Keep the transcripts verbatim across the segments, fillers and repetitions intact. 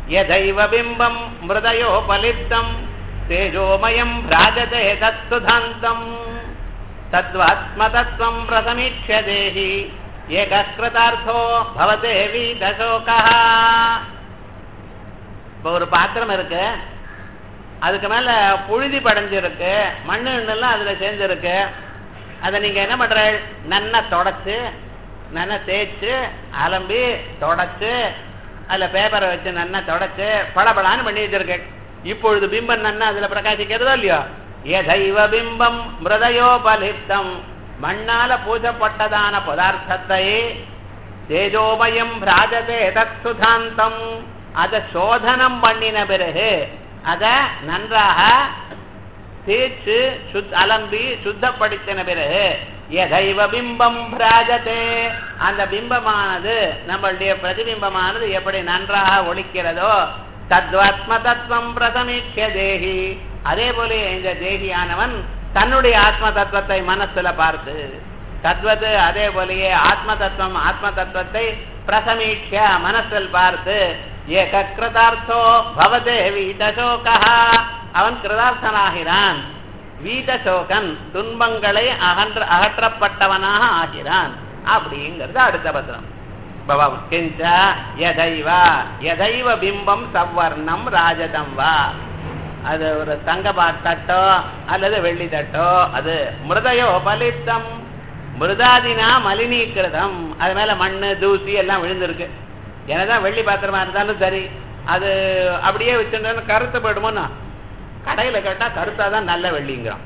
யதைவ பிம்பம் மிருதயோபலிப்தம் தேஜோமயம் பிராஜதே தத்சுதாந்தம் தத்வாத்மதத்வம் பிரசமீக்ஷ்ய தேஹி ஏகக்ருதார்த்தோ பவதே வீதசோகः. இப்போ ஒரு பாத்திரம் இருக்கு, அதுக்கு மேல புழுதி படைஞ்சிருக்கு, மண்ணு எல்லாம் அதுல சேர்ந்துருக்கு. அதை நீங்க என்ன பண்ற, நன்னா தொடச்சு நன்னா தேய்ச்சு அலம்பி தொடச்சு அதுல பேப்பரை வச்சு நன்னா தொடச்சு பளபளான்னு பண்ணி வச்சிருக்கு. இப்பொழுது பிம்பம் நன்னா அதுல பிரகாசிக்கிறதோ இல்லையோ. யதைவ பிம்பம் மிருதயோபலிப்தம், மண்ணால பூஜப்பட்டதான பதார்த்தத்தை தேஜோமயம் பிராஜதே தத்சுதாந்தம், அதை சோதனம் பண்ணின பிறகு அதை நன்றாக தேய்ச்சு அலம்பி சுத்தப்படுத்தின பிறகு யதைவ பிம்பம் பிராஜதே, அந்த பிம்பமானது நம்மளுடைய பிரதிபிம்பமானது எப்படி நன்றாக ஒழிக்கிறதோ தத்வாத்ம தத்துவம் பிரசமீக்ஷ்ய தேஹி, அதே போல இந்த தேகியானவன் தன்னுடைய ஆத்ம தத்துவத்தை மனசுல பார்த்து தத்வது அதே போலயே ஆத்ம தத்துவம் ஆத்ம தத்துவத்தை பிரசமீக்ஷ்ய மனசில் பார்த்து ஏகக்ருதார்த்தோ பவதே வீதசோகः, அவன் கிருதார்த்தனாகிறான். வீதசோகன் துன்பங்களை அகன்ற அகற்றப்பட்டவனாக ஆகிறான் அப்படிங்கிறது அடுத்த பத்திரம். பவம் கிஞ்ச யதைவ யதைவ பிம்பம் சவ்வர்ணம் ராஜதம் வா, அது ஒரு தங்க தட்டோ அல்லது வெள்ளி தட்டோ, அது மிருதயோ பலித்தம் மிருதாதினா மலினீகிருதம், அது மேல மண்ணு தூசி எல்லாம் விழுந்திருக்கு. என்னதான் வெள்ளி பாத்திரமா இருந்தாலும் சரி, அது அப்படியே வச்சுட்டு கருத்து போயிடுமோன்னா கடையில கேட்டா கருத்தாதான் நல்ல வெள்ளிங்கிறான்.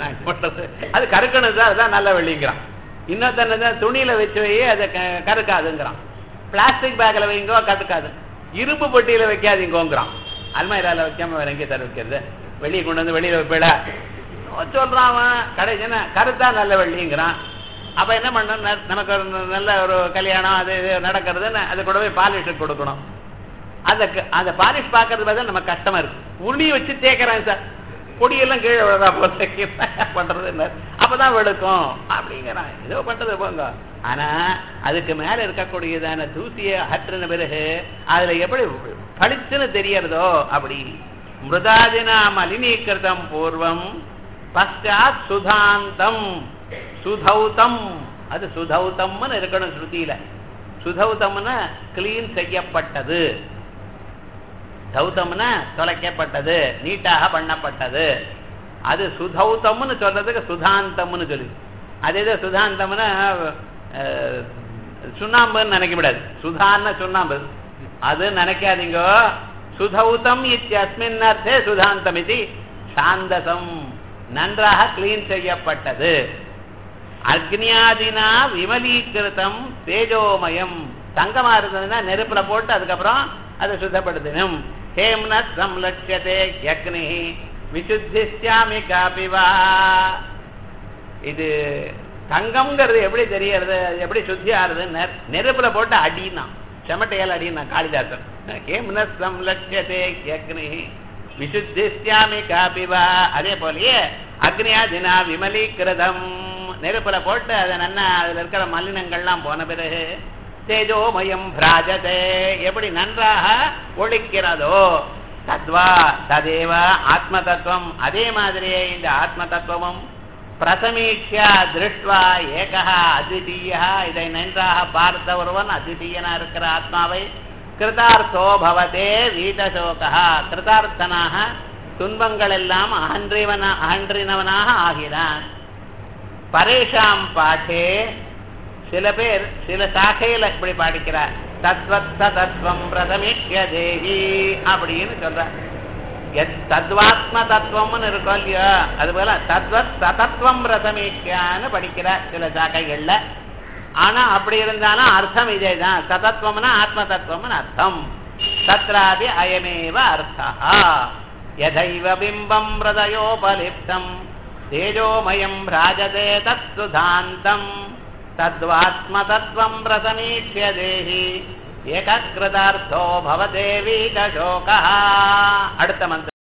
அது கருக்கணுது அதுதான் நல்ல வெள்ளிங்கிறான். இன்னொருத்தன துணியில வச்சு வை அதை கருக்காதுங்கிறான். பிளாஸ்டிக் பேக்ல வைங்கோ கருக்காது, இரும்பு பொட்டியில வைக்காதீங்கோங்கிறான். அல்மாயிரால வைக்காம வேற எங்கே தர வைக்கிறது, வெளியே கொண்டு வந்து வெளியில வைப்பேடா சொல்றான் அவன். கடைசி கருத்தா நல்ல வெள்ளிங்கிறான். அப்ப என்ன பண்ணணும், நமக்கு ஒரு நல்ல ஒரு கல்யாணம் அது நடக்கிறதுன்னு அது கூட போய் பாலிஷ் கொடுக்கணும். அந்த அந்த பாலிஷ் பார்க்கறது பார்த்தா நமக்கு கஷ்டமா இருக்கு. உருளி வச்சு தேய்க்கிறேன் சார், பொடியெல்லாம் கீழே விழுறா போல பண்றது அப்பதான் வெளுக்கும் அப்படிங்கிறான். ஏதோ பண்றது போங்க. ஆனா அதுக்கு மேல இருக்கக்கூடியதான தூசியை அகற்றின பிறகு அதுல எப்படி பளிச்சுன்னு தெரியறதோ அப்படி மிருதாதினா மலினீகிருதம் பூர்வம் பశ్చాத் சுதாந்தம் சுதௌதம், அது சுதௌதம்னு இருக்கணும் ஸ்ருதியில. சுதௌதம்னா கிளீன் செய்யப்பட்டது, தௌதம்னா தொலைக்கப்பட்டது, நீட்டாக பண்ணப்பட்டது. அது சுதௌதம்னு சொல்றதுக்கு சுதாந்தம்னு சொல்லி, அதே சுதாந்தம்னா சுண்ணாம்புன்னு நினைக்க கூடாது. சுதான்னா சுண்ணாம்பு அது நினைக்காதீங்க. சுதௌதம் இத்தியஸ்மின் அர்த்தே சுதாந்தம் இது சாந்தசம், நன்றாக கிளீன் செய்யப்பட்டது. அக்னியாதினா விமலீகிருதம் தேஜோமயம், தங்கமா இருந்ததுன்னா நெருப்புல போட்டு அதுக்கப்புறம் அதை சுத்தப்படுத்தணும். ஹேம்னத் சம்லட்சியதே யக்னி விசுத்திஸ்யாமி காபிவா, இது தங்கம்ங்கிறது எப்படி தெரியறது, எப்படி சுத்தி ஆறுதுன்னு நெருப்புல போட்டு அடினா செமட்டையால் அடினா காளிதாசன். ஹேம்னத் சம்லட்சியதே யக்னி விசுத்திஸ்யாமி காபிவா, அதே போலயே அக்னியாதினா விமலீகிருதம், நெருப்புல போட்டு அதை நன்னா அதுல இருக்கிற மலினங்கள்லாம் போன பிறகு தேஜோமயம் பிராஜதே, எப்படி நன்றாக ஒழிக்கிறதோ தத்வா ததேவ ஆத்ம தத்துவம், அதே மாதிரியே இந்த ஆத்ம தத்துவமும் பிரசமீக்ஷ்யா திருஷ்டுவா ஏகா அத்விதீயா, இதை நன்றாக பார்த்த ஒருவன் அத்விதீயனா இருக்கிற ஆத்மாவை கிருதார்த்தோ பவதே வீதசோகா, கிருதார்த்தனாக துன்பங்கள் எல்லாம் அகன்றிவன அகன்றினவனாக ஆகிறான். பரேஷாம் பாட்டே, சில பேர் சில சாக்கையில இப்படி பாடிக்கிறார், தத்வத் தத்துவம் பிரசமீக்ஷ்ய தேஹி அப்படின்னு சொல்ற. தத்வாத்ம தத்துவம்னு இருக்கும் இல்லையோ, அது போல தத்வத் தத்துவம் பிரசமீக்ஷ்யான்னு படிக்கிறார் சில சாக்கைகள்ல. ஆனா அப்படி இருந்தாலும் அர்த்தம் இதே தான். சதத்துவம்னா ஆத்ம தத்துவம்னு அர்த்தம். தத்ராதி அயமேவ அர்த்தா. யதைவ பிம்பம் ஹ்ருதயோபலிப்தம் தேஜோமயம் ராஜதே தத்சுதாந்தம் தத்வாத்ம தத்துவம் பிரசமீக்ஷ்ய தேஹி ஏகக்ருதார்த்தோ பவதே வீதசோகः. அடுத்த மந்திரம்.